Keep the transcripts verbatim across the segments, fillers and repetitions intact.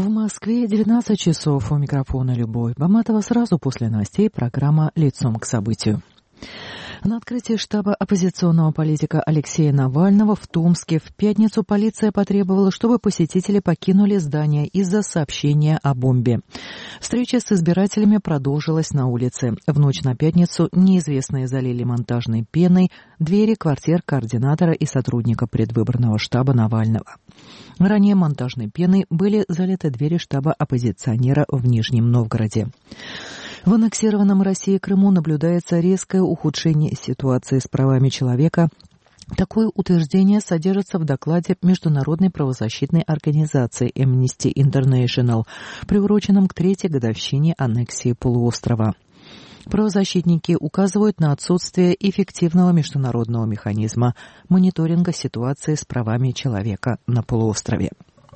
В Москве девятнадцать часов. У микрофона Любовь Баматова. Сразу после новостей программа «Лицом к событию». На открытии штаба оппозиционного политика Алексея Навального в Томске в пятницу полиция потребовала, чтобы посетители покинули здание из-за сообщения о бомбе. Встреча с избирателями продолжилась на улице. В ночь на пятницу неизвестные залили монтажной пеной двери квартир координатора и сотрудника предвыборного штаба Навального. Ранее монтажной пеной были залиты двери штаба оппозиционера в Нижнем Новгороде. В аннексированном Россией Крыму наблюдается резкое ухудшение ситуации с правами человека. Такое утверждение содержится в докладе Международной правозащитной организации Amnesty International, приуроченном к третьей годовщине аннексии полуострова. Правозащитники указывают на отсутствие эффективного международного механизма мониторинга ситуации с правами человека на полуострове.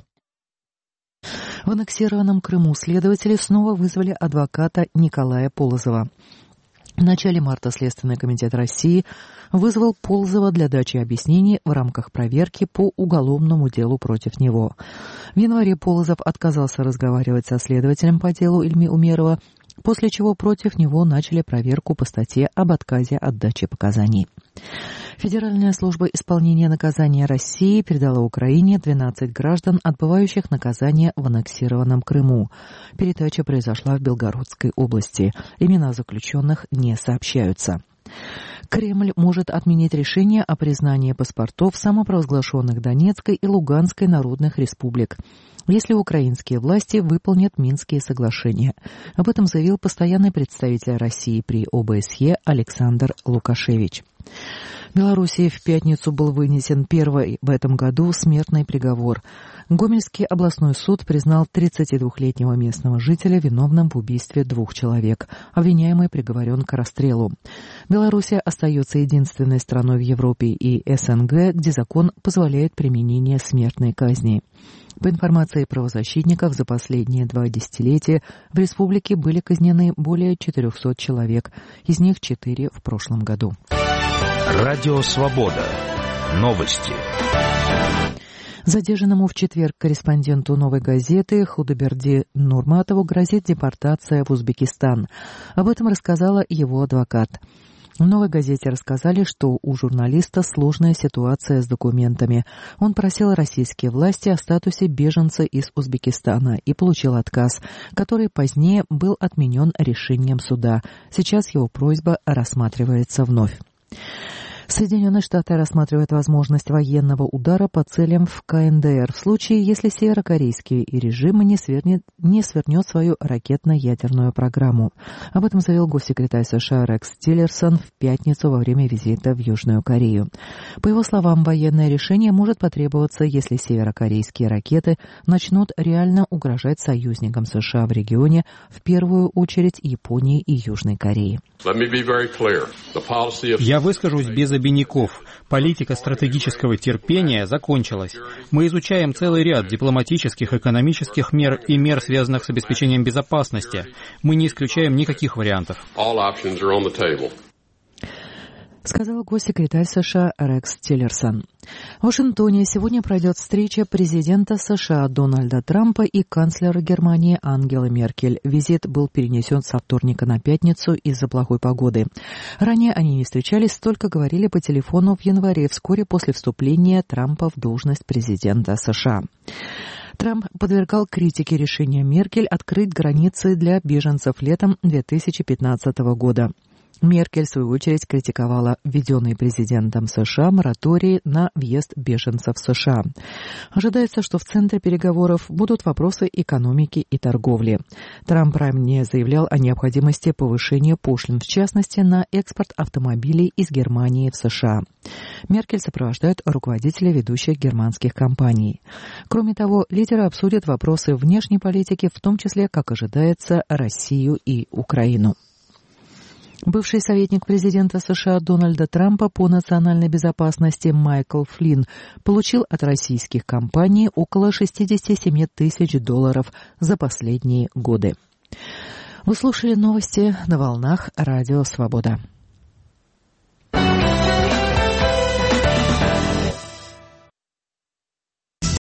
В аннексированном Крыму следователи снова вызвали адвоката Николая Полозова. В начале марта Следственный комитет России вызвал Полозова для дачи объяснений в рамках проверки по уголовному делу против него. В январе Полозов отказался разговаривать со следователем по делу Ильми Умерова, после чего против него начали проверку по статье об отказе от дачи показаний. Федеральная служба исполнения наказания России передала Украине двенадцать граждан, отбывающих наказание в аннексированном Крыму. Передача произошла в Белгородской области. Имена заключенных не сообщаются. Кремль может отменить решение о признании паспортов самопровозглашенных Донецкой и Луганской народных республик, если украинские власти выполнят Минские соглашения. Об этом заявил постоянный представитель России при о бэ эс е Александр Лукашевич. В Белоруссии в пятницу был вынесен первый в этом году смертный приговор. Гомельский областной суд признал тридцатидвухлетнего местного жителя виновным в убийстве двух человек. Обвиняемый приговорен к расстрелу. Белоруссия остается единственной страной в Европе и эс эн гэ, где закон позволяет применение смертной казни. По информации правозащитников, за последние два десятилетия в республике были казнены более четырехсот человек, из них четыре в прошлом году. Радио «Свобода». Новости. Задержанному в четверг корреспонденту «Новой газеты» Худайберди Нурматову грозит депортация в Узбекистан. Об этом рассказала его адвокат. В «Новой газете» рассказали, что у журналиста сложная ситуация с документами. Он просил российские власти о статусе беженца из Узбекистана и получил отказ, который позднее был отменен решением суда. Сейчас его просьба рассматривается вновь. Соединенные Штаты рассматривают возможность военного удара по целям в ка эн дэ эр в случае, если северокорейский режим не свернет, не свернет свою ракетно-ядерную программу. Об этом заявил госсекретарь США Рекс Тиллерсон в пятницу во время визита в Южную Корею. По его словам, военное решение может потребоваться, если северокорейские ракеты начнут реально угрожать союзникам США в регионе, в первую очередь Японии и Южной Корее. Я выскажусь без обиняков. Политика стратегического терпения закончилась. Мы изучаем целый ряд дипломатических, экономических мер и мер, связанных с обеспечением безопасности. Мы не исключаем никаких вариантов. Сказал госсекретарь США Рекс Тиллерсон. В Вашингтоне сегодня пройдет встреча президента США Дональда Трампа и канцлера Германии Ангелы Меркель. Визит был перенесен со вторника на пятницу из-за плохой погоды. Ранее они не встречались, только говорили по телефону в январе, вскоре после вступления Трампа в должность президента США. Трамп подвергал критике решения Меркель открыть границы для беженцев летом две тысячи пятнадцатого года. Меркель, в свою очередь, критиковала введенный президентом США мораторий на въезд беженцев в США. Ожидается, что в центре переговоров будут вопросы экономики и торговли. Трамп ранее заявлял о необходимости повышения пошлин, в частности, на экспорт автомобилей из Германии в США. Меркель сопровождает руководителя ведущих германских компаний. Кроме того, лидеры обсудят вопросы внешней политики, в том числе, как ожидается, Россию и Украину. Бывший советник президента США Дональда Трампа по национальной безопасности Майкл Флинн получил от российских компаний около шестьдесят семь тысяч долларов за последние годы. Вы слушали новости на волнах Радио «Свобода».